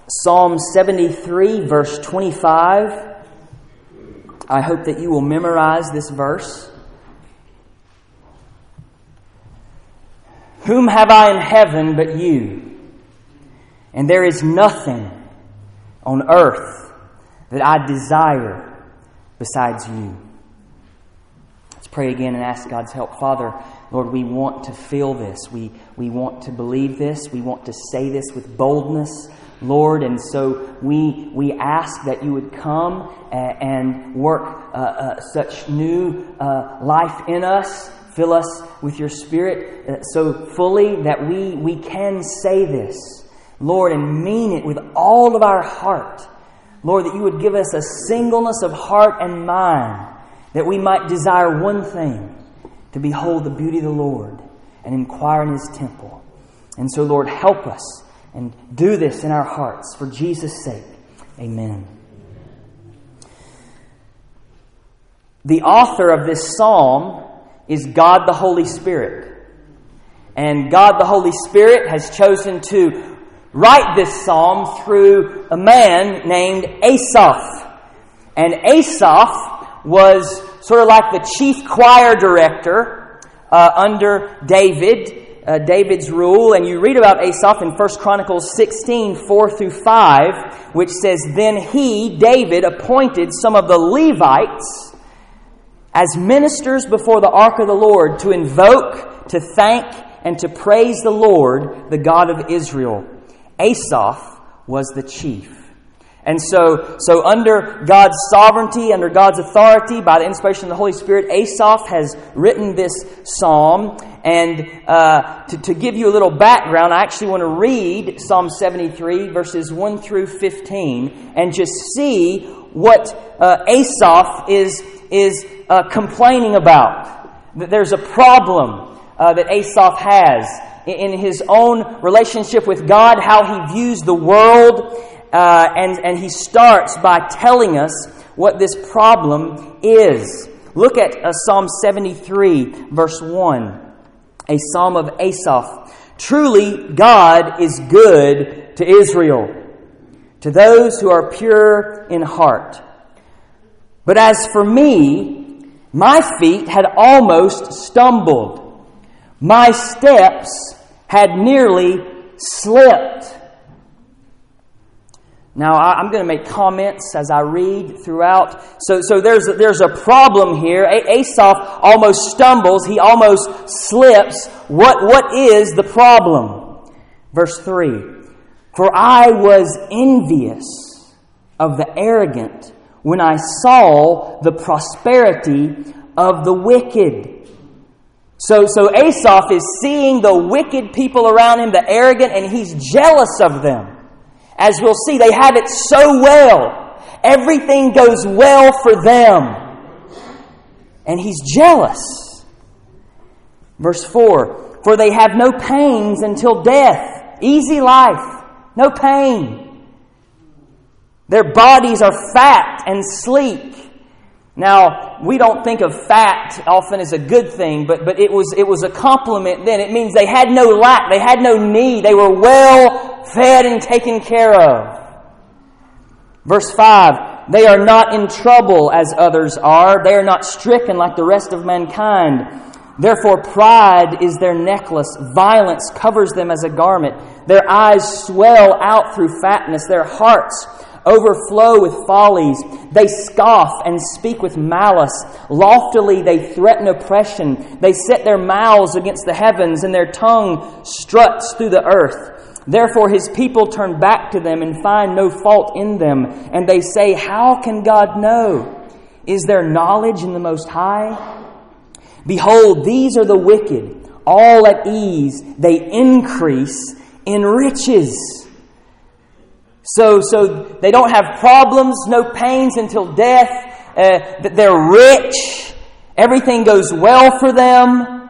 Psalm 73, verse 25. I hope that you will memorize this verse. Whom have I in heaven but you? And there is nothing on earth that I desire besides you. Let's pray again and ask God's help. Father, Lord, we want to feel this. We want to believe this. We want to say this with boldness, Lord. And so we ask that you would come and work such new life in us. Fill us with your Spirit so fully that we can say this, Lord, and mean it with all of our heart. Lord, that you would give us a singleness of heart and mind, that we might desire one thing, to behold the beauty of the Lord and inquire in His temple. And so, Lord, help us and do this in our hearts for Jesus' sake. Amen. The author of this psalm is God the Holy Spirit. And God the Holy Spirit has chosen to write this psalm through a man named Asaph. And Asaph was sort of like the chief choir director under David's rule. And you read about Asaph in 1 Chronicles 16, 4 through 5, which says, Then he, David, appointed some of the Levites as ministers before the ark of the Lord to invoke, to thank, and to praise the Lord, the God of Israel. Asaph was the chief. And so under God's sovereignty, under God's authority, by the inspiration of the Holy Spirit, Asaph has written this psalm. And to give you a little background, I actually want to read Psalm 73, verses 1 through 15, and just see what Asaph is complaining about. That there's a problem that Asaph has in his own relationship with God, how he views the world. And he starts by telling us what this problem is. Look at Psalm 73, verse 1. A psalm of Asaph. Truly, God is good to Israel, to those who are pure in heart. But as for me, my feet had almost stumbled. My steps had nearly slipped. Now, I'm going to make comments as I read throughout. So there's a problem here. Asaph almost stumbles. He almost slips. What is the problem? Verse 3. For I was envious of the arrogant when I saw the prosperity of the wicked. So Asaph is seeing the wicked people around him, the arrogant, and he's jealous of them. As we'll see, they have it so well. Everything goes well for them. And he's jealous. Verse 4, for they have no pains until death. Easy life. No pain. Their bodies are fat and sleek. Now, we don't think of fat often as a good thing, but it was a compliment then. It means they had no lack, they had no need, they were well fed and taken care of. Verse 5, they are not in trouble as others are. They are not stricken like the rest of mankind. Therefore pride is their necklace. Violence covers them as a garment. Their eyes swell out through fatness. Their hearts overflow with follies. They scoff and speak with malice. Loftily they threaten oppression. They set their mouths against the heavens, and their tongue struts through the earth. Therefore his people turn back to them and find no fault in them. And they say, how can God know? Is there knowledge in the Most High? Behold, these are the wicked, all at ease. They increase in riches. So they don't have problems, no pains until death. They're rich. Everything goes well for them.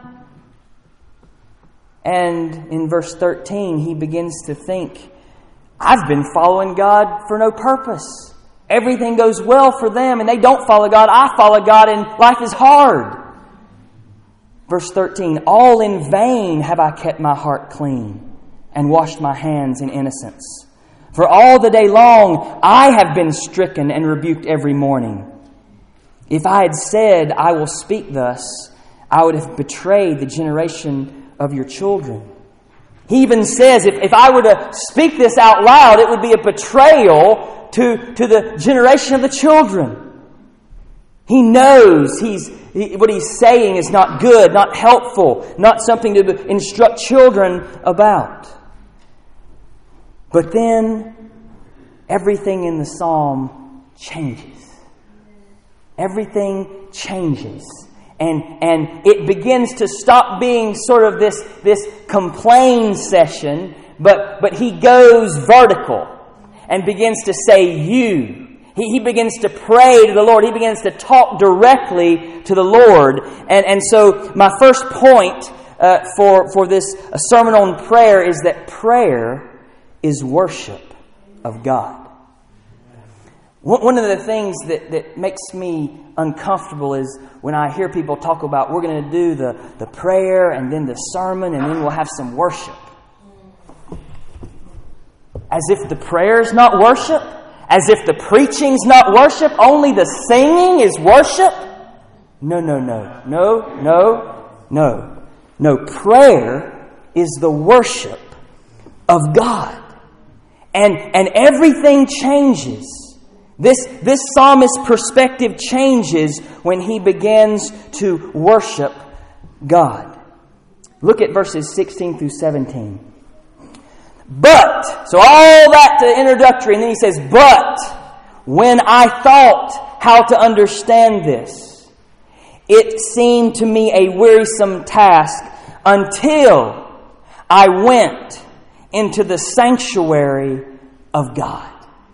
And in verse 13, he begins to think, I've been following God for no purpose. Everything goes well for them, and they don't follow God. I follow God, and life is hard. Verse 13, all in vain have I kept my heart clean and washed my hands in innocence. For all the day long I have been stricken and rebuked every morning. If I had said, I will speak thus, I would have betrayed the generation of your children. He even says, if I were to speak this out loud, it would be a betrayal to the generation of the children. He knows what he's saying is not good, not helpful, not something to instruct children about. But then everything in the psalm changes. Everything changes. And it begins to stop being sort of this complain session, but he goes vertical and begins to say you. He begins to pray to the Lord. He begins to talk directly to the Lord. And so my first point for this sermon on prayer is that prayer is worship of God. One of the things that makes me uncomfortable is when I hear people talk about we're going to do the prayer and then the sermon and then we'll have some worship. As if the prayer is not worship? As if the preaching's not worship? Only the singing is worship? No. Prayer is the worship of God. And everything changes. This psalmist's perspective changes when he begins to worship God. Look at verses 16 through 17. But, so all that introductory, and then he says, but when I thought how to understand this, it seemed to me a wearisome task until I went into the sanctuary of God.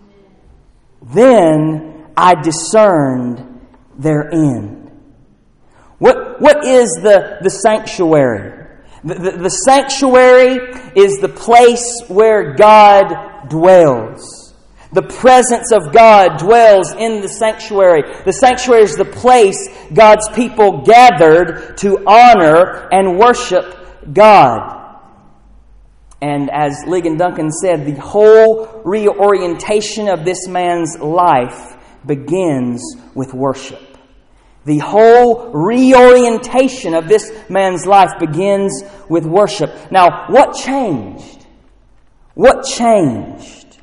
Then I discerned their end. What is the sanctuary? The sanctuary is the place where God dwells. The presence of God dwells in the sanctuary. The sanctuary is the place God's people gathered to honor and worship God. And as Ligon Duncan said, the whole reorientation of this man's life begins with worship. The whole reorientation of this man's life begins with worship. Now, what changed? What changed?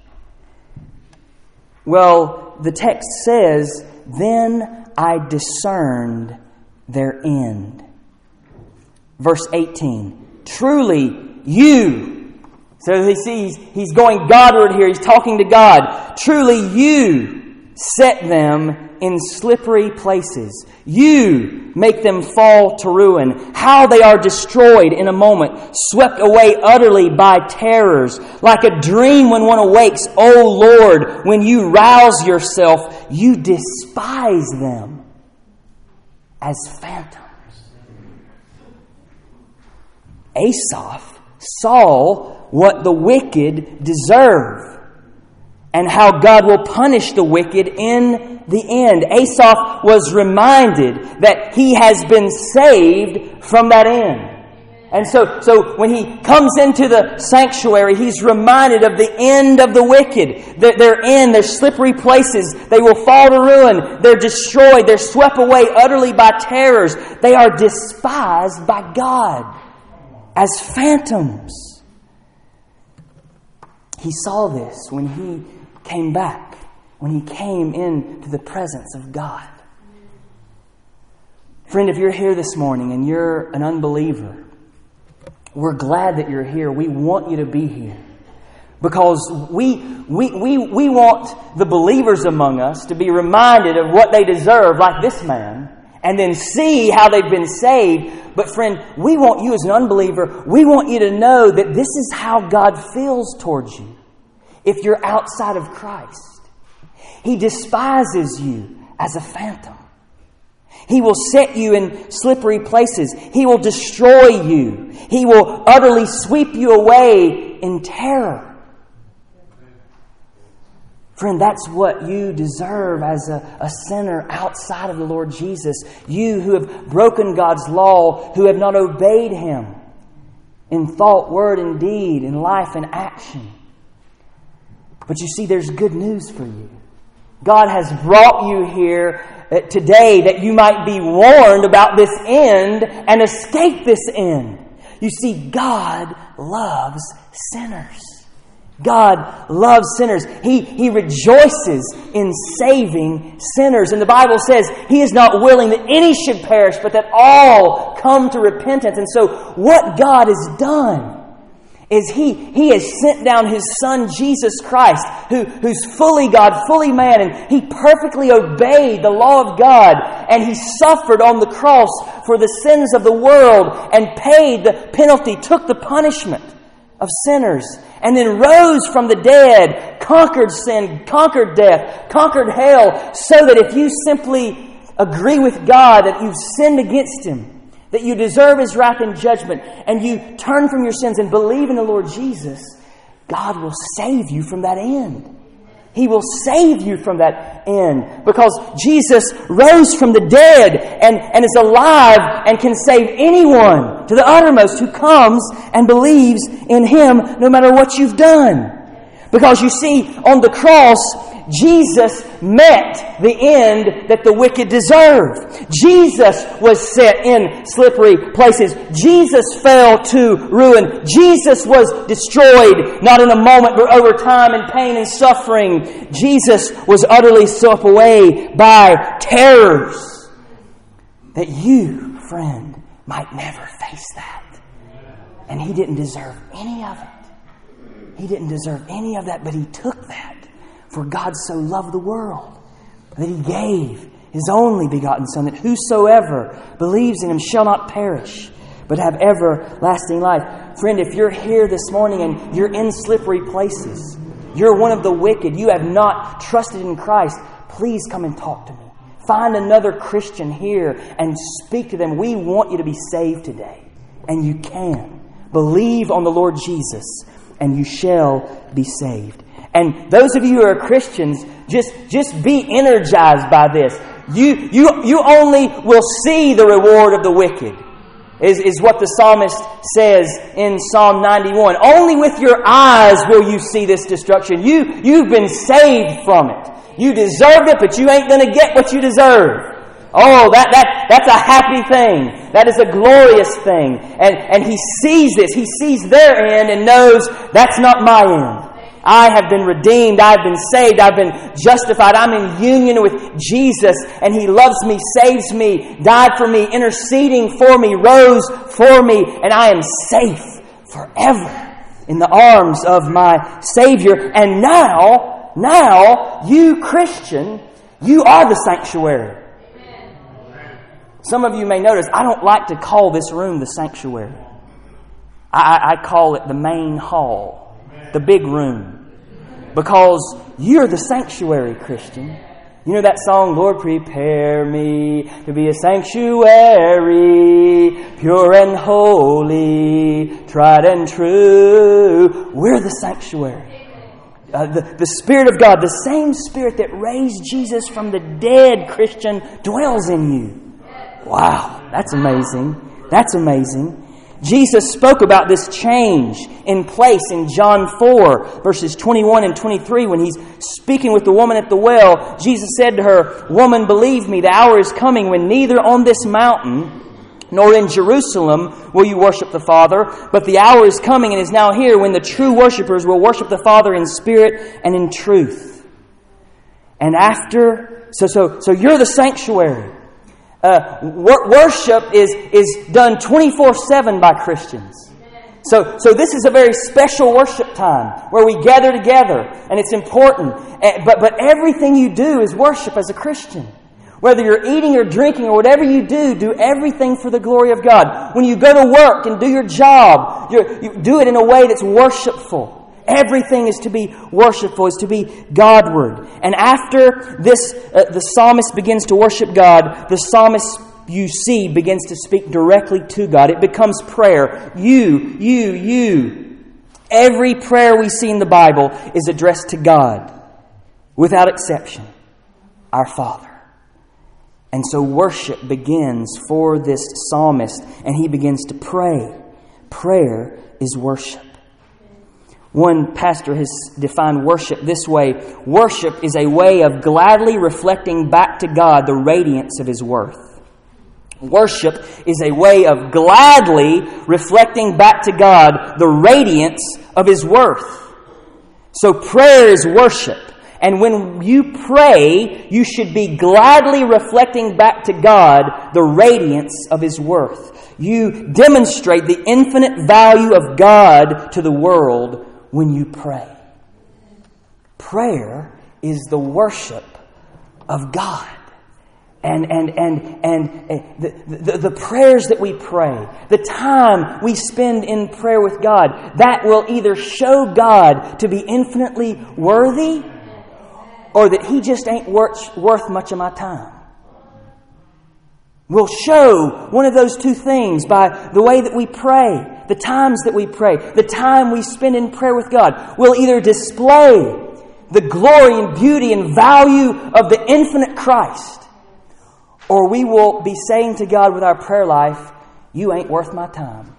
Well, the text says, then I discerned their end. Verse 18, truly you. So he sees he's going Godward here. He's talking to God. Truly you set them in slippery places. You make them fall to ruin. How they are destroyed in a moment, swept away utterly by terrors. Like a dream when one awakes, O Lord, when you rouse yourself, you despise them as phantoms. Asaph saw what the wicked deserve and how God will punish the wicked in the end. Asaph was reminded that he has been saved from that end. And so when he comes into the sanctuary, he's reminded of the end of the wicked. Their end, their slippery places, they will fall to ruin. They're destroyed. They're swept away utterly by terrors. They are despised by God as phantoms. He saw this when he came back, when he came into the presence of God. Friend, if you're here this morning and you're an unbeliever, we're glad that you're here. We want you to be here. Because we want the believers among us to be reminded of what they deserve, like this man, and then see how they've been saved. But friend, we want you as an unbeliever, we want you to know that this is how God feels towards you if you're outside of Christ. He despises you as a phantom. He will set you in slippery places. He will destroy you. He will utterly sweep you away in terror. Friend, that's what you deserve as a sinner outside of the Lord Jesus. You who have broken God's law, who have not obeyed Him in thought, word, and deed, in life and action. But you see, there's good news for you. God has brought you here today that you might be warned about this end and escape this end. You see, God loves sinners. God loves sinners. He rejoices in saving sinners. And the Bible says He is not willing that any should perish, but that all come to repentance. And so what God has done is He has sent down His Son, Jesus Christ, who's fully God, fully man, and He perfectly obeyed the law of God, and He suffered on the cross for the sins of the world and paid the penalty, took the punishment of sinners, and then rose from the dead, conquered sin, conquered death, conquered hell, so that if you simply agree with God that you've sinned against Him, that you deserve His wrath and judgment, and you turn from your sins and believe in the Lord Jesus, God will save you from that end. He will save you from that end, because Jesus rose from the dead and is alive and can save anyone to the uttermost who comes and believes in Him, no matter what you've done. Because you see, on the cross, Jesus met the end that the wicked deserve. Jesus was set in slippery places. Jesus fell to ruin. Jesus was destroyed, not in a moment, but over time in pain and suffering. Jesus was utterly swept away by terrors, that you, friend, might never face that. And He didn't deserve any of it. He didn't deserve any of that, but He took that. For God so loved the world that He gave His only begotten Son, that whosoever believes in Him shall not perish, but have everlasting life. Friend, if you're here this morning and you're in slippery places, you're one of the wicked, you have not trusted in Christ, please come and talk to me. Find another Christian here and speak to them. We want you to be saved today. And you can. Believe on the Lord Jesus, and you shall be saved. And those of you who are Christians, just be energized by this. You only will see the reward of the wicked, is what the psalmist says in Psalm 91. Only with your eyes will you see this destruction. You've been saved from it. You deserved it, but you ain't going to get what you deserve. Oh, that's a happy thing. That is a glorious thing. And He sees this. He sees their end and knows that's not my end. I have been redeemed. I've been saved. I've been justified. I'm in union with Jesus, and He loves me, saves me, died for me, interceding for me, rose for me, and I am safe forever in the arms of my Savior. And now, you Christian, you are the sanctuary. Some of you may notice, I don't like to call this room the sanctuary. I call it the main hall, the big room. Because you're the sanctuary, Christian. You know that song, Lord, prepare me to be a sanctuary, pure and holy, tried and true. We're the sanctuary. The Spirit of God, the same Spirit that raised Jesus from the dead, Christian, dwells in you. Wow, that's amazing. That's amazing. Jesus spoke about this change in place in John 4, verses 21 and 23. When He's speaking with the woman at the well, Jesus said to her, "Woman, believe me, the hour is coming when neither on this mountain nor in Jerusalem will you worship the Father, but the hour is coming and is now here when the true worshipers will worship the Father in spirit and in truth." And so you're the sanctuary. Worship is done 24/7 by Christians. So this is a very special worship time where we gather together, and it's important. But everything you do is worship as a Christian. Whether you're eating or drinking or whatever you do everything for the glory of God. When you go to work and do your job, you do it in a way that's worshipful. Everything is to be worshipful, is to be Godward. And after this, the psalmist begins to worship God, the psalmist, you see, begins to speak directly to God. It becomes prayer. You. Every prayer we see in the Bible is addressed to God, without exception, our Father. And so worship begins for this psalmist, and he begins to pray. Prayer is worship. One pastor has defined worship this way. Worship is a way of gladly reflecting back to God the radiance of His worth. Worship is a way of gladly reflecting back to God the radiance of His worth. So prayer is worship. And when you pray, you should be gladly reflecting back to God the radiance of His worth. You demonstrate the infinite value of God to the world when you pray. Prayer is the worship of God. And the prayers that we pray, the time we spend in prayer with God, that will either show God to be infinitely worthy or that He just ain't worth much of my time. We'll show one of those two things by the way that we pray, the times that we pray, the time we spend in prayer with God. We'll either display the glory and beauty and value of the infinite Christ, or we will be saying to God with our prayer life, you ain't worth my time.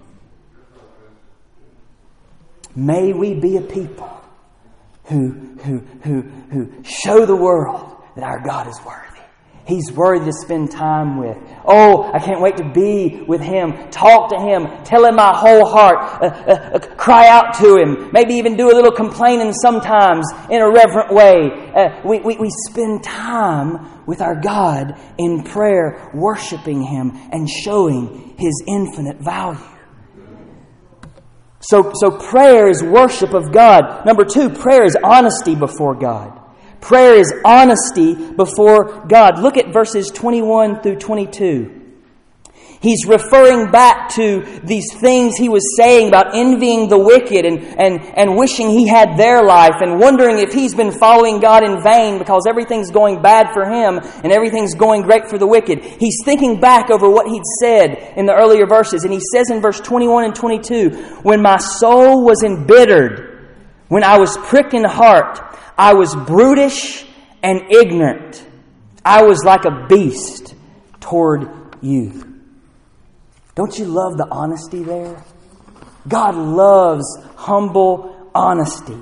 May we be a people who show the world that our God is worthy. He's worthy to spend time with. Oh, I can't wait to be with Him, talk to Him, tell Him my whole heart, cry out to Him, maybe even do a little complaining sometimes in a reverent way. We spend time with our God in prayer, worshiping Him and showing His infinite value. So prayer is worship of God. Number 2, prayer is honesty before God. Prayer is honesty before God. Look at verses 21 through 22. He's referring back to these things he was saying about envying the wicked and wishing he had their life and wondering if he's been following God in vain because everything's going bad for him and everything's going great for the wicked. He's thinking back over what he'd said in the earlier verses. And he says in verse 21 and 22, when my soul was embittered, when I was pricked in the heart, I was brutish and ignorant. I was like a beast toward you. Don't you love the honesty there? God loves humble honesty.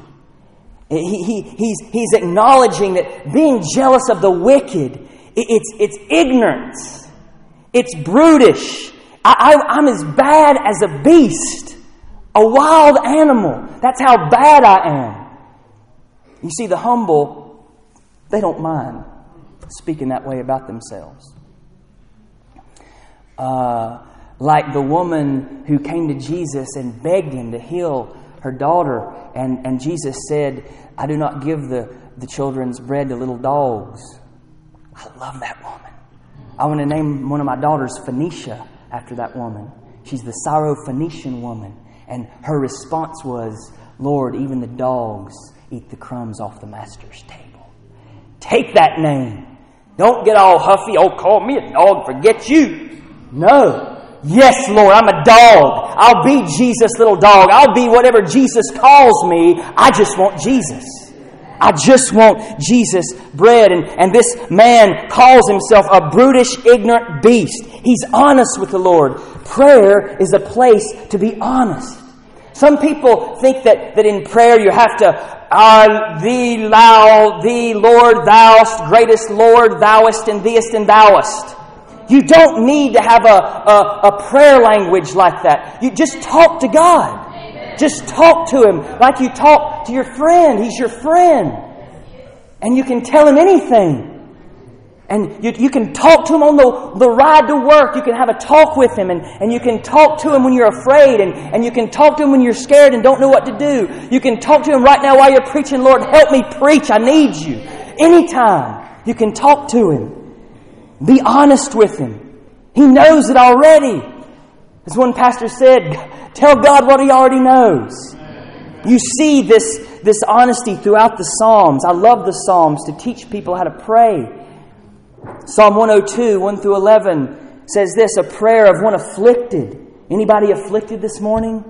He's acknowledging that being jealous of the wicked, it's ignorance. It's brutish. I'm as bad as a beast, a wild animal. That's how bad I am. You see, the humble, they don't mind speaking that way about themselves. Like the woman who came to Jesus and begged Him to heal her daughter. And Jesus said, I do not give the children's bread to little dogs. I love that woman. I want to name one of my daughters Phoenicia after that woman. She's the Syrophoenician woman. And her response was, Lord, even the dogs eat the crumbs off the master's table. Take that name. Don't get all huffy. Oh, call me a dog, forget you. No. Yes, Lord, I'm a dog. I'll be Jesus' little dog. I'll be whatever Jesus calls me. I just want Jesus. I just want Jesus' bread. And this man calls himself a brutish, ignorant beast. He's honest with the Lord. Prayer is a place to be honest. Some people think that in prayer you have to, thee, Lord, thou'st, greatest Lord, thouest, and theest, and thouest. You don't need to have a prayer language like that. You just talk to God. Amen. Just talk to Him like you talk to your friend. He's your friend. And you can tell Him anything. And you can talk to Him on the ride to work. You can have a talk with Him. And you can talk to Him when you're afraid. And you can talk to Him when you're scared and don't know what to do. You can talk to Him right now while you're preaching. Lord, help me preach. I need You. Anytime you can talk to Him. Be honest with Him. He knows it already. As one pastor said, tell God what He already knows. You see this honesty throughout the Psalms. I love the Psalms to teach people how to pray. Psalm 102, 1 through 11 says this, a prayer of one afflicted. Anybody afflicted this morning?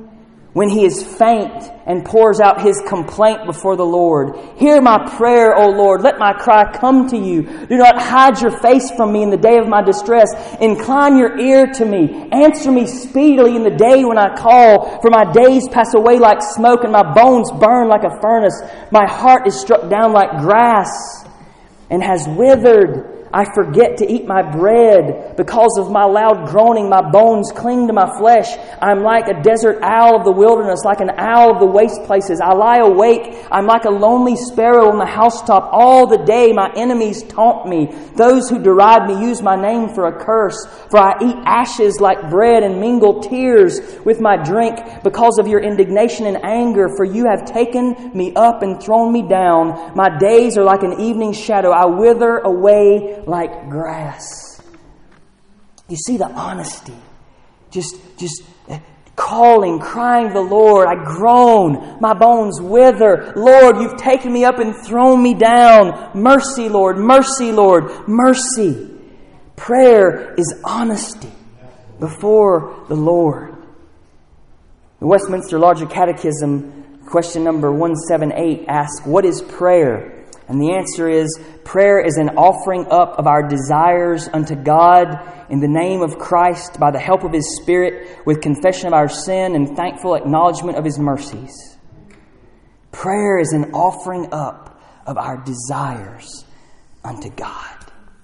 when he is faint and pours out his complaint before the Lord. Hear my prayer, O Lord. Let my cry come to you. Do not hide your face from me in the day of my distress. Incline your ear to me. Answer me speedily in the day when I call. For my days pass away like smoke, and my bones burn like a furnace. My heart is struck down like grass and has withered. I forget to eat my bread. Because of my loud groaning, my bones cling to my flesh. I am like a desert owl of the wilderness, like an owl of the waste places. I lie awake. I am like a lonely sparrow on the housetop. All the day my enemies taunt me. Those who deride me use my name for a curse. For I eat ashes like bread and mingle tears with my drink because of your indignation and anger. For you have taken me up and thrown me down. My days are like an evening shadow. I wither away like grass. You see the honesty. Just calling, crying to the Lord. I groan. My bones wither. Lord, you've taken me up and thrown me down. Mercy, Lord. Mercy, Lord. Mercy. Prayer is honesty before the Lord. The Westminster Larger Catechism, question number 178, asks, what is prayer? And the answer is, prayer is an offering up of our desires unto God in the name of Christ by the help of His Spirit with confession of our sin and thankful acknowledgement of His mercies. Prayer is an offering up of our desires unto God.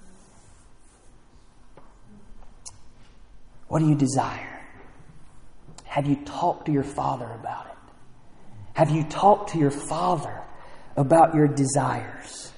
What do you desire? Have you talked to your Father about it? Have you talked to your Father about your desires?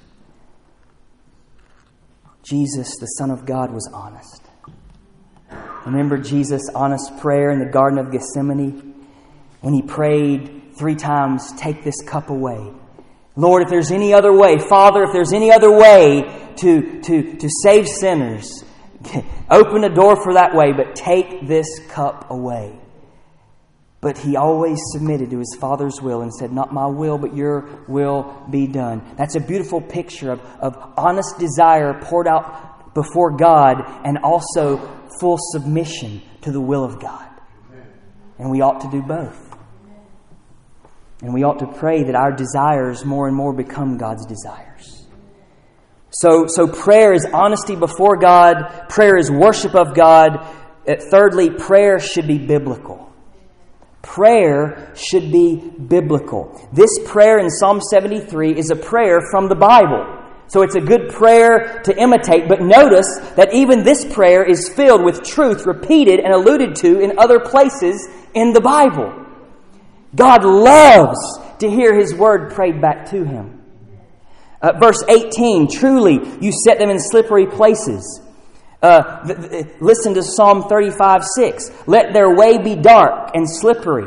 Jesus, the Son of God, was honest. Remember Jesus' honest prayer in the Garden of Gethsemane when He prayed 3 times, take this cup away. Lord, if there's any other way, Father, if there's any other way to save sinners, open a door for that way, but take this cup away. But He always submitted to His Father's will and said, not my will, but your will be done. That's a beautiful picture of honest desire poured out before God and also full submission to the will of God. And we ought to do both. And we ought to pray that our desires more and more become God's desires. So prayer is honesty before God. Prayer is worship of God. Thirdly, prayer should be biblical. Prayer should be biblical. This prayer in Psalm 73 is a prayer from the Bible. So it's a good prayer to imitate. But notice that even this prayer is filled with truth repeated and alluded to in other places in the Bible. God loves to hear His word prayed back to Him. Verse 18, truly you set them in slippery places. Listen to Psalm 35:6. Let their way be dark and slippery.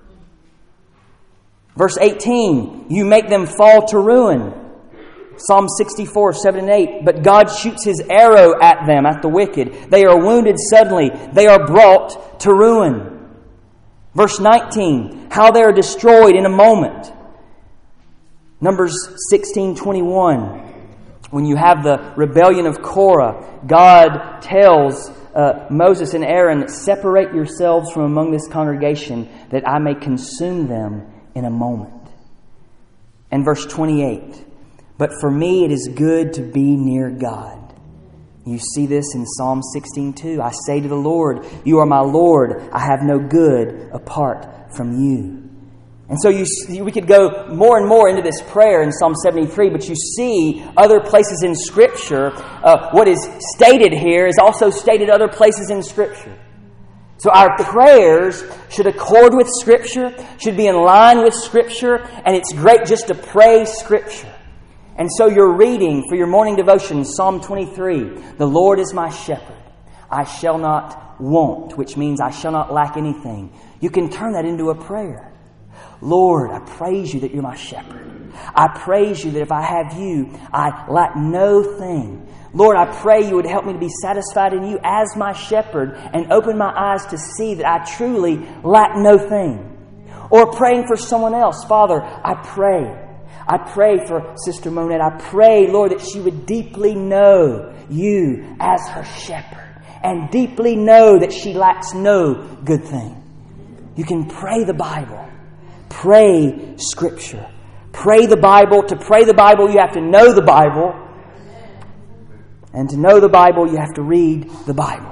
Verse 18. You make them fall to ruin. Psalm 64:7 and 8. But God shoots His arrow at them, at the wicked. They are wounded suddenly. They are brought to ruin. Verse 19. How they are destroyed in a moment. Numbers 16:21. When you have the rebellion of Korah, God tells Moses and Aaron, separate yourselves from among this congregation that I may consume them in a moment. And verse 28, but for me it is good to be near God. You see this in Psalm 16:2. I say to the Lord, you are my Lord. I have no good apart from you. And so we could go more and more into this prayer in Psalm 73, but you see other places in Scripture. What is stated here is also stated other places in Scripture. So our prayers should accord with Scripture, should be in line with Scripture, and it's great just to pray Scripture. And so your reading for your morning devotion, Psalm 23, the Lord is my shepherd, I shall not want, which means I shall not lack anything. You can turn that into a prayer. Lord, I praise you that you're my shepherd. I praise you that if I have you, I lack no thing. Lord, I pray you would help me to be satisfied in you as my shepherd and open my eyes to see that I truly lack no thing. Or praying for someone else. Father, I pray for Sister Monette. I pray, Lord, that she would deeply know you as her shepherd and deeply know that she lacks no good thing. You can pray the Bible. Pray Scripture. Pray the Bible. To pray the Bible, you have to know the Bible. And to know the Bible, you have to read the Bible.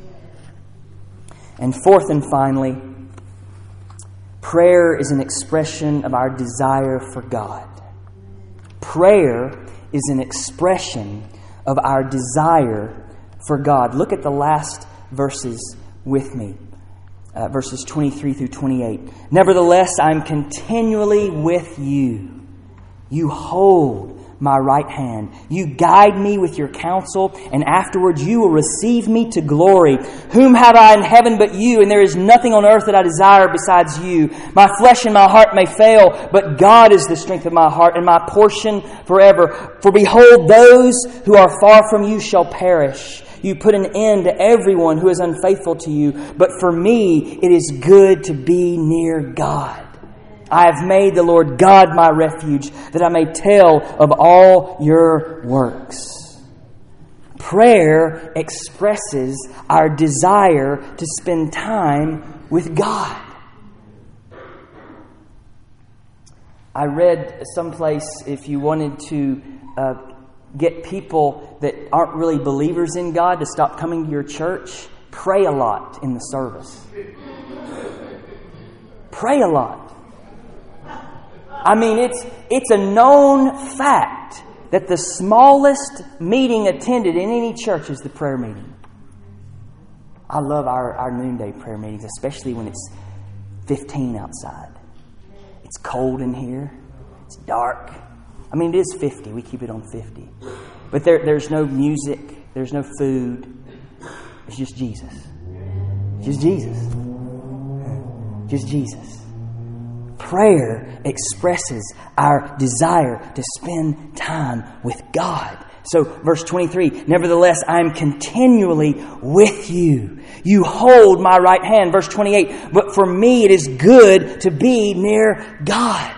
And fourth and finally, prayer is an expression of our desire for God. Prayer is an expression of our desire for God. Look at the last verses with me. Verses 23 through 28. Nevertheless, I'm continually with you. You hold my right hand. You guide me with your counsel, and afterwards you will receive me to glory. Whom have I in heaven but you? And there is nothing on earth that I desire besides you. My flesh and my heart may fail, but God is the strength of my heart and my portion forever. For behold, those who are far from you shall perish. You put an end to everyone who is unfaithful to you. But for me, it is good to be near God. I have made the Lord God my refuge, that I may tell of all your works. Prayer expresses our desire to spend time with God. I read someplace, if you wanted to get people that aren't really believers in God to stop coming to your church, pray a lot in the service. Pray a lot. I mean, it's a known fact that the smallest meeting attended in any church is the prayer meeting. I love our noonday prayer meetings, especially when it's 15 outside. It's cold in here. It's dark. I mean, it is 50. We keep it on 50. But there's no music. There's no food. It's just Jesus. Just Jesus. Just Jesus. Prayer expresses our desire to spend time with God. So, verse 23, nevertheless, I am continually with you. You hold my right hand. Verse 28, but for me it is good to be near God.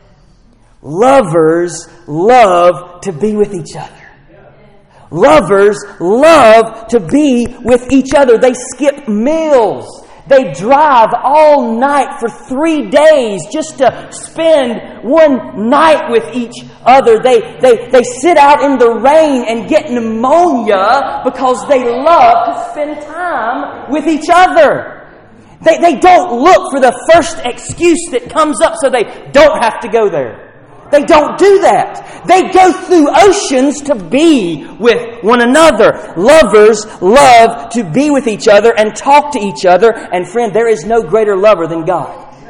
Lovers love to be with each other. Lovers love to be with each other. They skip meals. They drive all night for 3 days just to spend one night with each other. They sit out in the rain and get pneumonia because they love to spend time with each other. They don't look for the first excuse that comes up so they don't have to go there. They don't do that. They go through oceans to be with one another. Lovers love to be with each other and talk to each other. And friend, there is no greater lover than God.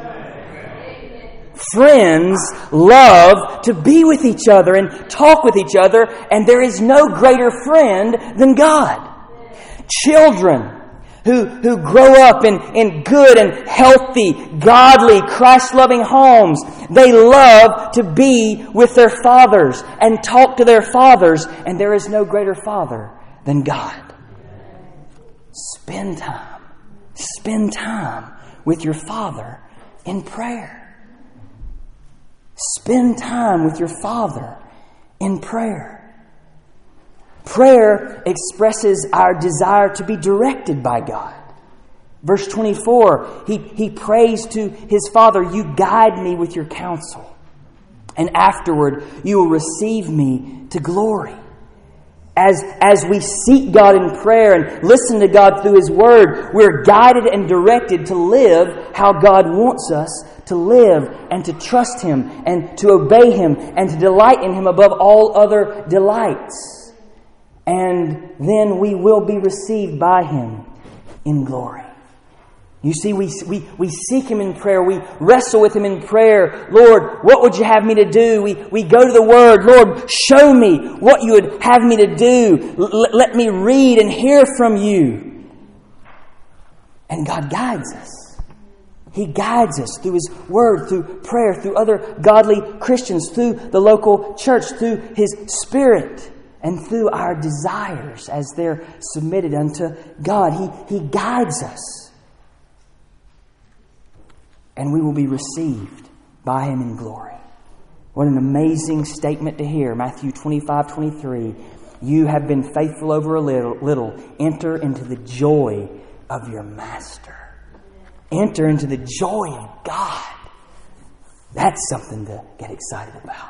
Friends love to be with each other and talk with each other. And there is no greater friend than God. Children who grow up in good and healthy, godly, Christ-loving homes. They love to be with their fathers and talk to their fathers. And there is no greater father than God. Spend time. Spend time with your father in prayer. Spend time with your father in prayer. Prayer expresses our desire to be directed by God. Verse 24, he prays to his Father, you guide me with your counsel, and afterward you will receive me to glory. As we seek God in prayer and listen to God through His Word, we're guided and directed to live how God wants us to live and to trust Him and to obey Him and to delight in Him above all other delights. And then we will be received by Him in glory. You see, we seek Him in prayer. We wrestle with Him in prayer. Lord, what would you have me to do? We go to the Word. Lord, show me what you would have me to do. Let me read and hear from you. And God guides us. He guides us through His Word, through prayer, through other godly Christians, through the local church, through His Spirit, and through our desires as they're submitted unto God. He guides us. And we will be received by Him in glory. What an amazing statement to hear. Matthew 25:23. You have been faithful over a little. Enter into the joy of your master. enter into the joy of God. That's something to get excited about.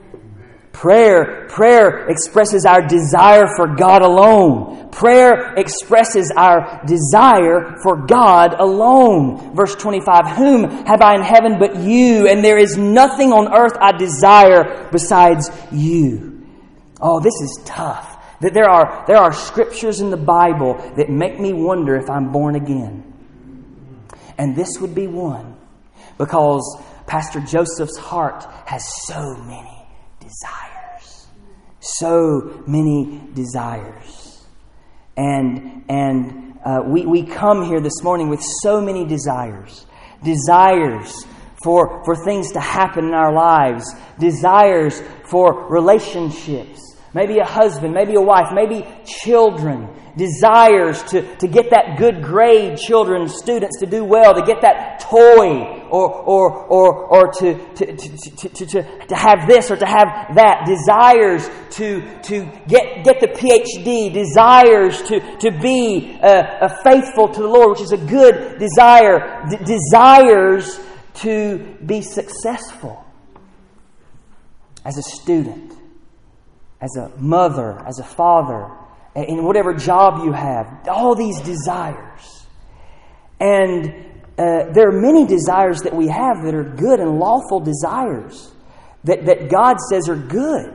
Prayer expresses our desire for God alone. Prayer expresses our desire for God alone. Verse 25, whom have I in heaven but you? And there is nothing on earth I desire besides you. Oh, this is tough. That there are scriptures in the Bible that make me wonder if I'm born again. And this would be one. Because Pastor Joseph's heart has so many desires. So many desires. And we come here this morning with so many desires. Desires for things to happen in our lives. Desires for relationships. Maybe a husband, maybe a wife, maybe children. Desires to get that good grade, children, students to do well, to get that toy, or to have this or to have that. Desires to get the PhD. Desires to be faithful to the Lord, which is a good desire. Desires to be successful as a student, as a mother, as a father, in whatever job you have. All these desires. And there are many desires that we have that are good and lawful desires that God says are good.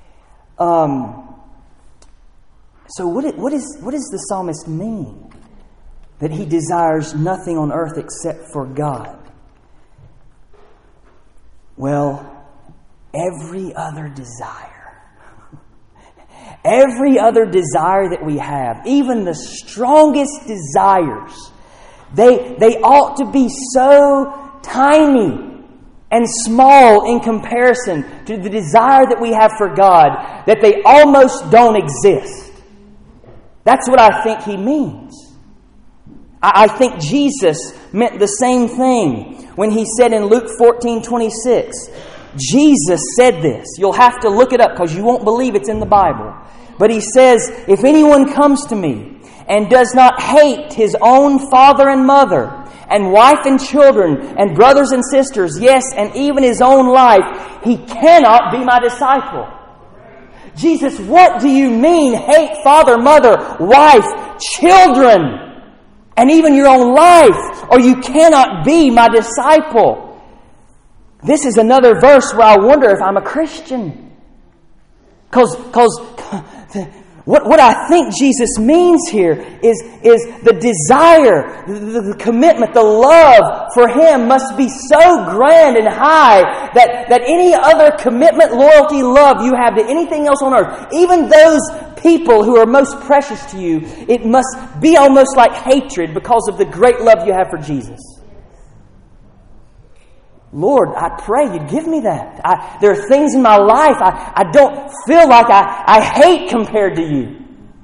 So what does the psalmist mean? That he desires nothing on earth except for God. Well, every other desire. Every other desire that we have, even the strongest desires, they ought to be so tiny and small in comparison to the desire that we have for God that they almost don't exist. That's what I think he means. I think Jesus meant the same thing when he said in Luke 14:26, Jesus said this. You'll have to look it up because you won't believe it's in the Bible. But he says, if anyone comes to me and does not hate his own father and mother and wife and children and brothers and sisters, yes, and even his own life, he cannot be my disciple. Jesus, what do you mean hate father, mother, wife, children, and even your own life, or you cannot be my disciple? This is another verse where I wonder if I'm a Christian. Because what I think Jesus means here is the desire, the commitment, the love for Him must be so grand and high that any other commitment, loyalty, love you have to anything else on earth, even those people who are most precious to you, it must be almost like hatred because of the great love you have for Jesus. Lord, I pray You'd give me that. There are things in my life I don't feel like I hate compared to You.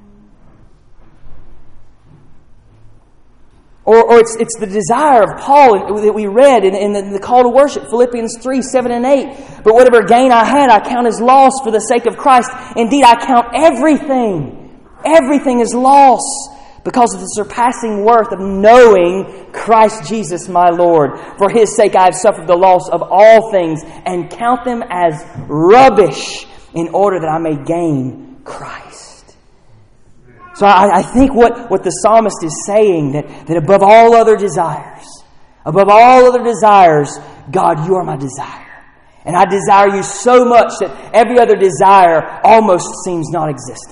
Or it's the desire of Paul that we read in the call to worship, Philippians 3, 7 and 8. But whatever gain I had, I count as loss for the sake of Christ. Indeed, I count everything. Everything is loss because of the surpassing worth of knowing Christ Jesus my Lord. For His sake I have suffered the loss of all things and count them as rubbish in order that I may gain Christ. So I think what the psalmist is saying, that above all other desires, God, You are my desire. And I desire You so much that every other desire almost seems non-existent.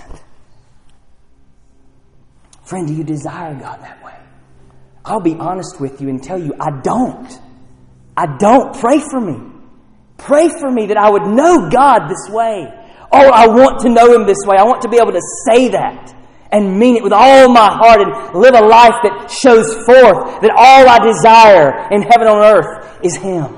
Friend, do you desire God that way? I'll be honest with you and tell you, I don't. I don't. Pray for me. Pray for me that I would know God this way. Oh, I want to know Him this way. I want to be able to say that and mean it with all my heart and live a life that shows forth that all I desire in heaven and on earth is Him.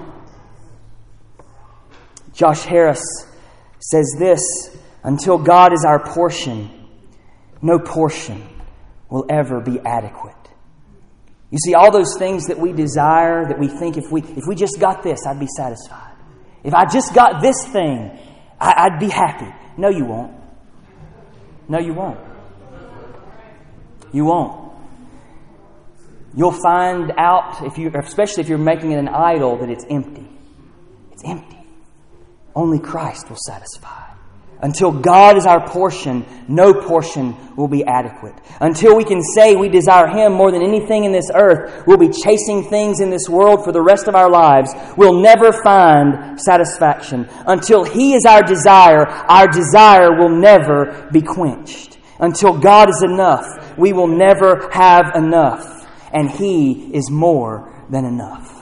Josh Harris says this, until God is our portion, no portion will ever be adequate. You see, all those things that we desire, that we think if we just got this, I'd be satisfied. If I just got this thing, I'd be happy. No, you won't. No, you won't. You won't. you'll find out, especially if you're making it an idol, that it's empty. It's empty. Only Christ will satisfy. Until God is our portion, no portion will be adequate. Until we can say we desire Him more than anything in this earth, we'll be chasing things in this world for the rest of our lives. We'll never find satisfaction. Until He is our desire will never be quenched. Until God is enough, we will never have enough. And He is more than enough.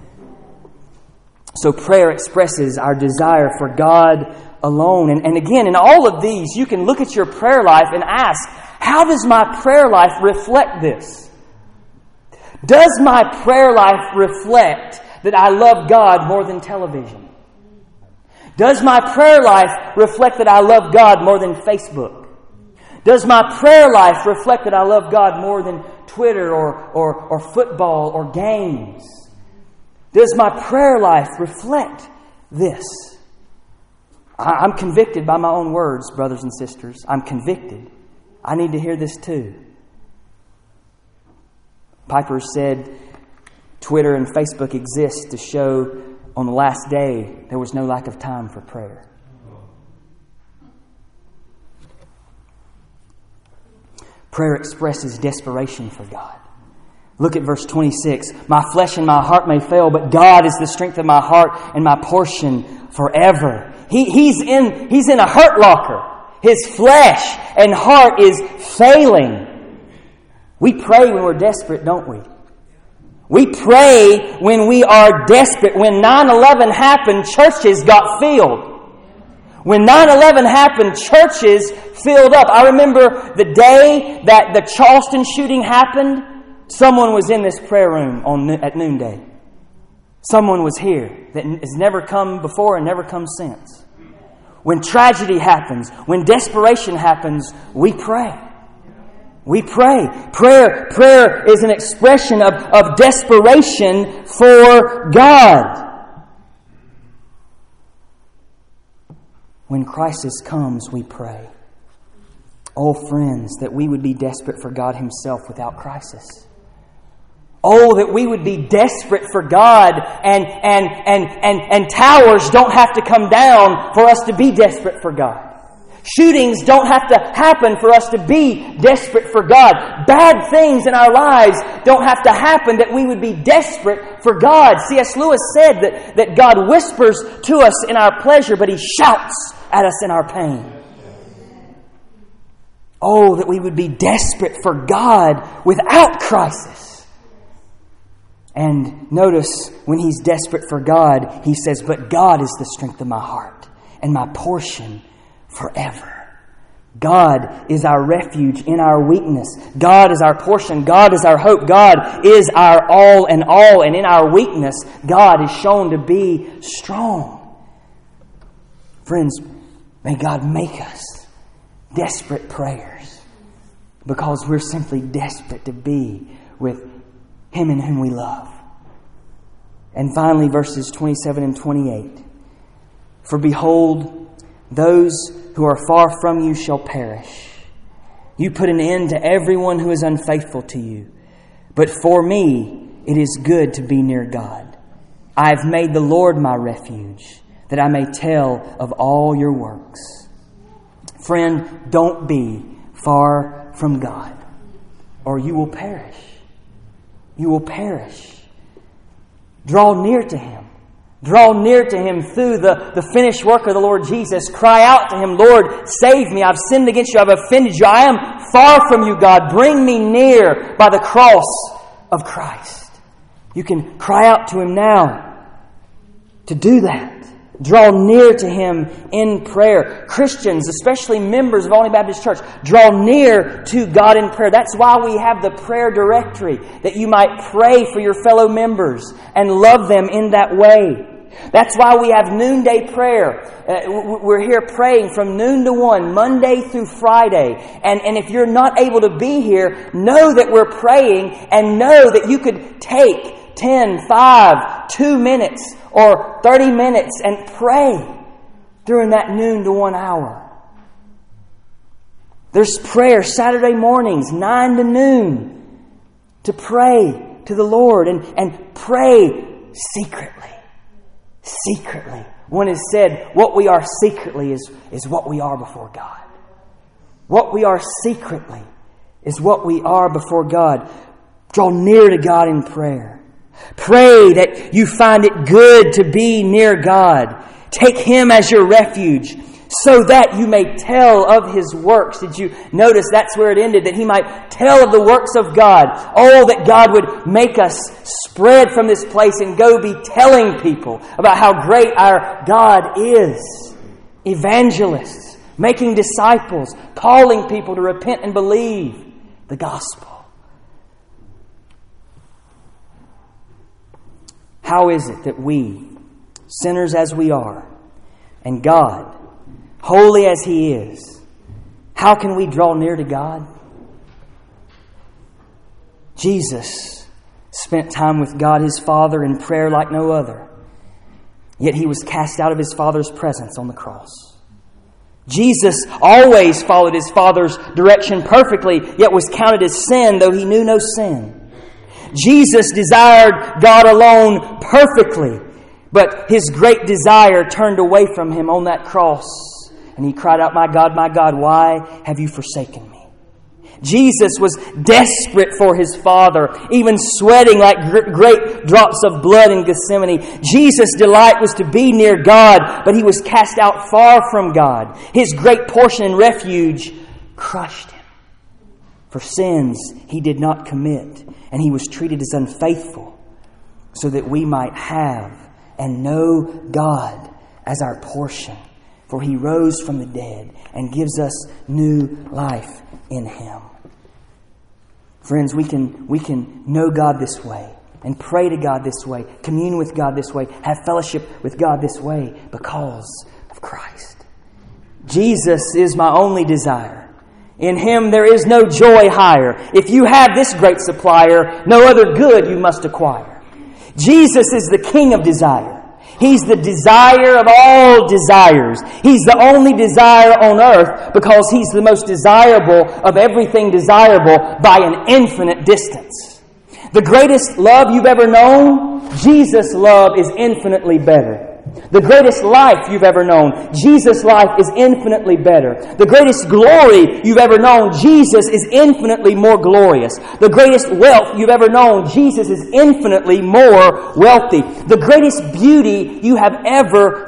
So prayer expresses our desire for God alone. And again, in all of these, you can look at your prayer life and ask, how does my prayer life reflect this? Does my prayer life reflect that I love God more than television? Does my prayer life reflect that I love God more than Facebook? Does my prayer life reflect that I love God more than Twitter or football or games? Does my prayer life reflect this? I'm convicted by my own words, brothers and sisters. I'm convicted. I need to hear this too. Piper said Twitter and Facebook exist to show on the last day there was no lack of time for prayer. Prayer expresses desperation for God. Look at verse 26. My flesh and my heart may fail, but God is the strength of my heart and my portion forever. He's in a hurt locker. His flesh and heart is failing. We pray when we're desperate, don't we? We pray when we are desperate. When 9/11 happened, churches got filled. When 9/11 happened, churches filled up. I remember the day that the Charleston shooting happened. Someone was in this prayer room at noonday. Someone was here that has never come before and never come since. When tragedy happens, when desperation happens, we pray. We pray. Prayer is an expression of desperation for God. When crisis comes, we pray. Oh, friends, that we would be desperate for God Himself without crisis. Oh, that we would be desperate for God and towers don't have to come down for us to be desperate for God. Shootings don't have to happen for us to be desperate for God. Bad things in our lives don't have to happen that we would be desperate for God. C.S. Lewis said that God whispers to us in our pleasure, but He shouts at us in our pain. Oh, that we would be desperate for God without crisis. And notice when he's desperate for God, he says, but God is the strength of my heart and my portion forever. God is our refuge in our weakness. God is our portion. God is our hope. God is our all in all. And in our weakness, God is shown to be strong. Friends, may God make us desperate prayers because we're simply desperate to be with Him in whom we love. And finally, verses 27 and 28. For behold, those who are far from you shall perish. You put an end to everyone who is unfaithful to you. But for me, it is good to be near God. I have made the Lord my refuge, that I may tell of all your works. Friend, don't be far from God, or you will perish. You will perish. Draw near to Him. Draw near to Him through the finished work of the Lord Jesus. Cry out to Him, Lord, save me. I've sinned against you. I've offended you. I am far from you, God. Bring me near by the cross of Christ. You can cry out to Him now to do that. Draw near to Him in prayer. Christians, especially members of Olney Baptist Church, draw near to God in prayer. That's why we have the prayer directory, that you might pray for your fellow members and love them in that way. That's why we have noonday prayer. We're here praying from noon to 1, Monday through Friday. And if you're not able to be here, know that we're praying and know that you could take 10, 5, 2 minutes or 30 minutes and pray during that noon to 1 hour. There's prayer Saturday mornings, 9 to noon. to pray to the Lord and pray secretly. Secretly. One has said, what we are secretly is what we are before God. What we are secretly is what we are before God. Draw near to God in prayer. Pray that you find it good to be near God. Take Him as your refuge, so that you may tell of His works. Did you notice that's where it ended? That He might tell of the works of God. Oh, that God would make us spread from this place and go be telling people about how great our God is. Evangelists, making disciples, calling people to repent and believe the gospel. How is it that we, sinners as we are, and God, holy as He is, how can we draw near to God? Jesus spent time with God His Father in prayer like no other. Yet He was cast out of His Father's presence on the cross. Jesus always followed His Father's direction perfectly, yet was counted as sin, though He knew no sin. Jesus desired God alone perfectly, but His great desire turned away from Him on that cross. And He cried out, my God, why have you forsaken me? Jesus was desperate for His Father, even sweating like great drops of blood in Gethsemane. Jesus' delight was to be near God, but He was cast out far from God. His great portion and refuge crushed Him. For sins He did not commit, and He was treated as unfaithful, so that we might have and know God as our portion. For He rose from the dead and gives us new life in Him. Friends, we can know God this way and pray to God this way, commune with God this way, have fellowship with God this way because of Christ. Jesus is my only desire. In Him there is no joy higher. If you have this great supplier, no other good you must acquire. Jesus is the King of desire. He's the desire of all desires. He's the only desire on earth because He's the most desirable of everything desirable by an infinite distance. The greatest love you've ever known, Jesus' love is infinitely better. The greatest life you've ever known, Jesus' life is infinitely better. The greatest glory you've ever known, Jesus is infinitely more glorious. The greatest wealth you've ever known, Jesus is infinitely more wealthy. The greatest beauty you have ever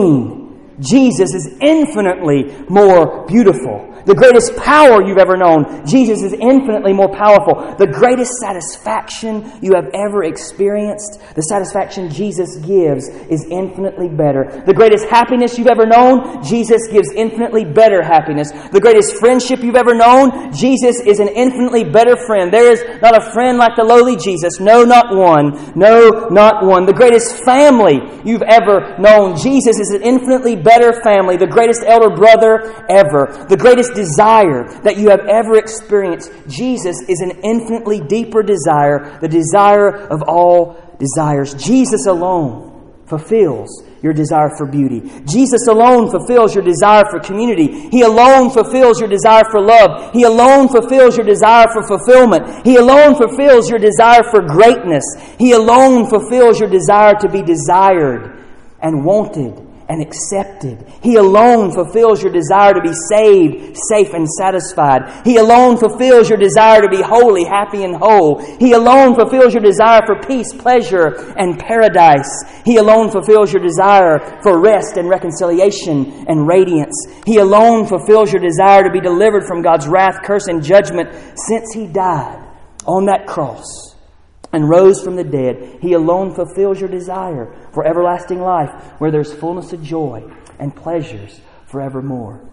seen, Jesus is infinitely more beautiful. The greatest power you've ever known, Jesus is infinitely more powerful. The greatest satisfaction you have ever experienced, the satisfaction Jesus gives, is infinitely better. The greatest happiness you've ever known, Jesus gives infinitely better happiness. The greatest friendship you've ever known, Jesus is an infinitely better friend. There is not a friend like the lowly Jesus. No, not one. No, not one. The greatest family you've ever known, Jesus is an infinitely better family. The greatest elder brother ever. The greatest desire that you have ever experienced, Jesus is an infinitely deeper desire, the desire of all desires. Jesus alone fulfills your desire for beauty. Jesus alone fulfills your desire for community. He alone fulfills your desire for love. He alone fulfills your desire for fulfillment. He alone fulfills your desire for greatness. He alone fulfills your desire to be desired and wanted and accepted. He alone fulfills your desire to be saved, safe, and satisfied. He alone fulfills your desire to be holy, happy, and whole. He alone fulfills your desire for peace, pleasure, and paradise. He alone fulfills your desire for rest and reconciliation and radiance. He alone fulfills your desire to be delivered from God's wrath, curse, and judgment. Since He died on that cross and rose from the dead, He alone fulfills your desire for everlasting life, where there's fullness of joy and pleasures forevermore.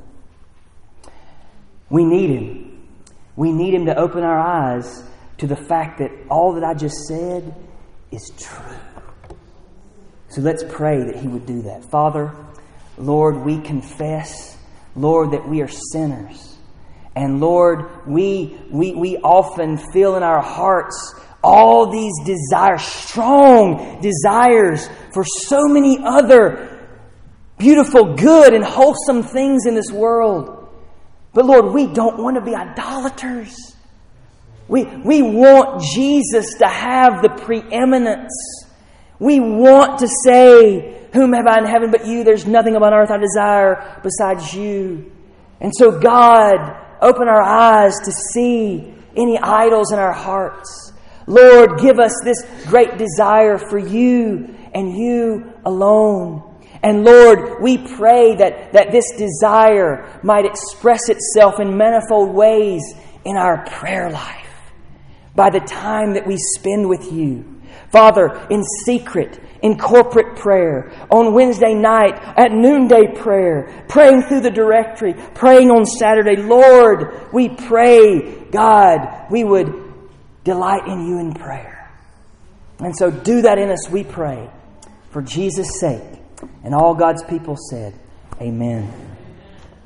We need Him. We need Him to open our eyes to the fact that all that I just said is true. So let's pray that He would do that. Father, Lord, we confess, Lord, that we are sinners. And Lord, we often feel in our hearts all these desires, strong desires for so many other beautiful, good, and wholesome things in this world. But Lord, we don't want to be idolaters. We want Jesus to have the preeminence. We want to say, whom have I in heaven but you? There's nothing upon earth I desire besides you. And so God, open our eyes to see any idols in our hearts. Lord, give us this great desire for you and you alone. And Lord, we pray that this desire might express itself in manifold ways in our prayer life by the time that we spend with you. Father, in secret, in corporate prayer, on Wednesday night, at noonday prayer, praying through the directory, praying on Saturday. Lord, we pray, God, we would delight in you in prayer. And so do that in us, we pray, for Jesus' sake. And all God's people said, Amen.